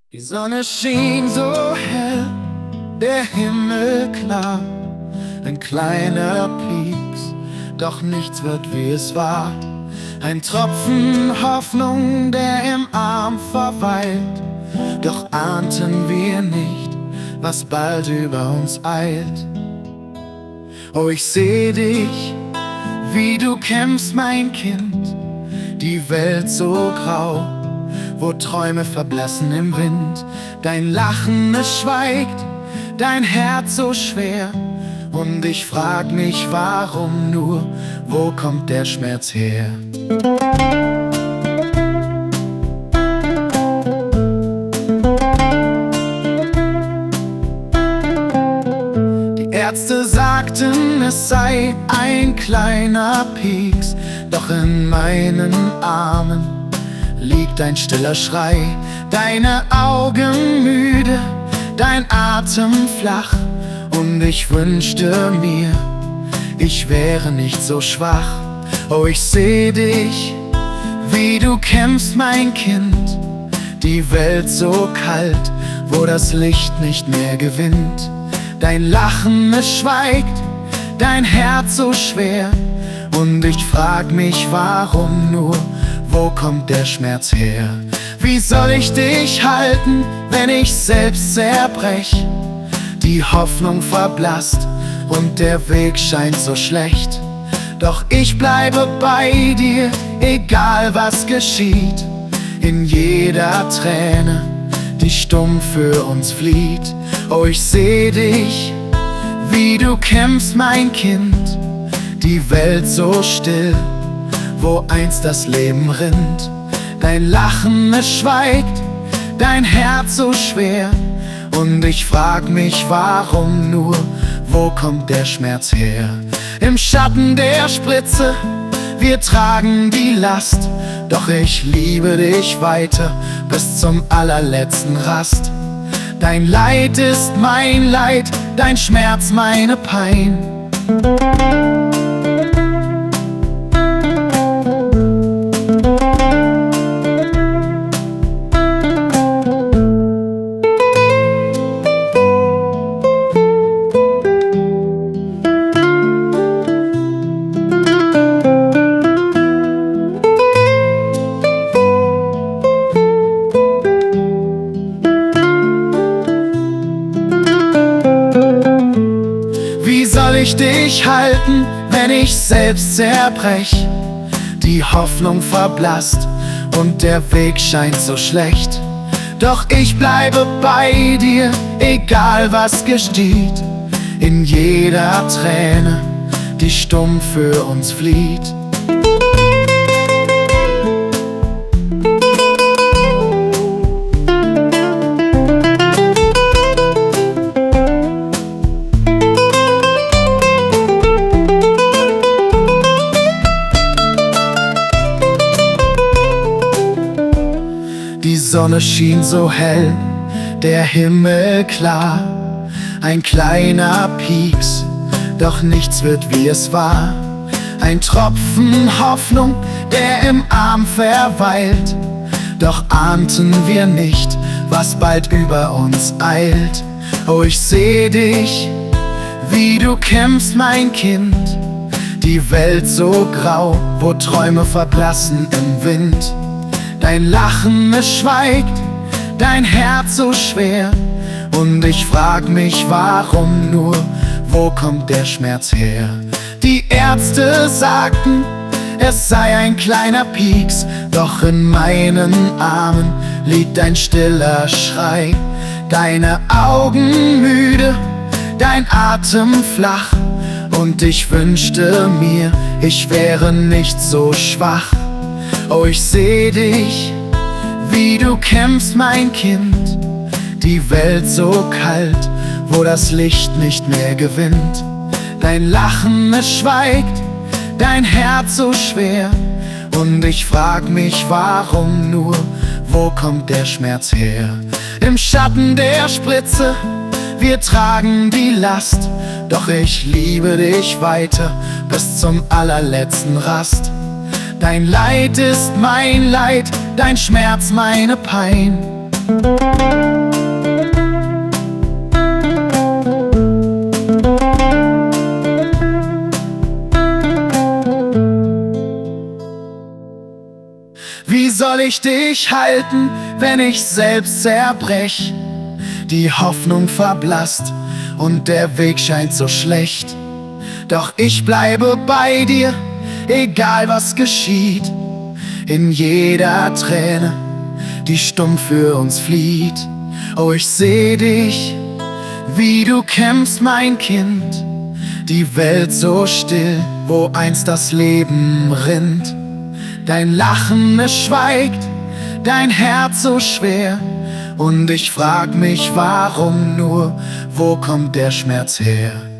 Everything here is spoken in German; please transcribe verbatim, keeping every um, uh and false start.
Die Sonne schien so hell, der Himmel klar. Ein kleiner Pieks, doch nichts wird wie es war. Ein Tropfen Hoffnung, der im Arm verweilt. Doch ahnten wir nicht, was bald über uns eilt. Oh, ich seh dich, wie du kämpfst, mein Kind. Die Welt so grau, wo Träume verblassen im Wind. Dein Lachen, es schweigt, dein Herz so schwer. Und ich frag mich, warum nur, wo kommt der Schmerz her? Die Ärzte sagten, es sei ein kleiner Pieks, doch in meinen Armen liegt ein stiller Schrei. Deine Augen müde, dein Atem flach. Und ich wünschte mir, ich wäre nicht so schwach. Oh, ich seh dich, wie du kämpfst, mein Kind. Die Welt so kalt, wo das Licht nicht mehr gewinnt. Dein Lachen, es schweigt, dein Herz so schwer. Und ich frag mich, warum nur, wo kommt der Schmerz her? Wie soll ich dich halten, wenn ich selbst zerbrech? Die Hoffnung verblasst und der Weg scheint so schlecht. Doch ich bleibe bei dir, egal was geschieht. In jeder Träne, die stumm für uns flieht. Oh, ich seh dich, wie du kämpfst, mein Kind. Die Welt so still, wo einst das Leben rinnt. Dein Lachen, es schweigt, dein Herz so schwer. Und ich frag mich, warum nur, wo kommt der Schmerz her? Im Schatten der Spritze, wir tragen die Last. Doch ich liebe dich weiter, bis zum allerletzten Rast. Dein Leid ist mein Leid, dein Schmerz meine Pein. Wie soll ich dich halten, wenn ich selbst zerbrech? Die Hoffnung verblasst und der Weg scheint so schlecht. Doch ich bleibe bei dir, egal was geschieht. In jeder Träne, die stumm für uns flieht. Die Sonne schien so hell, der Himmel klar. Ein kleiner Pieks, doch nichts wird wie es war. Ein Tropfen Hoffnung, der im Arm verweilt. Doch ahnten wir nicht, was bald über uns eilt. Oh, ich seh dich, wie du kämpfst, mein Kind. Die Welt so grau, wo Träume verblassen im Wind. Dein Lachen, es schweigt, dein Herz so schwer. Und ich frag mich, warum nur, wo kommt der Schmerz her? Die Ärzte sagten, es sei ein kleiner Pieks, doch in meinen Armen liegt ein stiller Schrei. Deine Augen müde, dein Atem flach. Und ich wünschte mir, ich wäre nicht so schwach. Oh, ich seh dich, wie du kämpfst, mein Kind. Die Welt so kalt, wo das Licht nicht mehr gewinnt. Dein Lachen, es schweigt, dein Herz so schwer. Und ich frag mich, warum nur, wo kommt der Schmerz her? Im Schatten der Spritze, wir tragen die Last. Doch ich liebe dich weiter, bis zum allerletzten Rast. Dein Leid ist mein Leid, dein Schmerz meine Pein. soll ich dich halten, wenn ich selbst zerbrech? Die Hoffnung verblasst und der Weg scheint so schlecht. Doch ich bleibe bei dir, egal was geschieht. In jeder Träne, die stumm für uns flieht. Oh, ich seh dich, wie du kämpfst, mein Kind. Die Welt so still, wo einst das Leben rinnt. Dein Lachen, es schweigt, dein Herz so schwer. Und ich frag mich, warum nur, wo kommt der Schmerz her?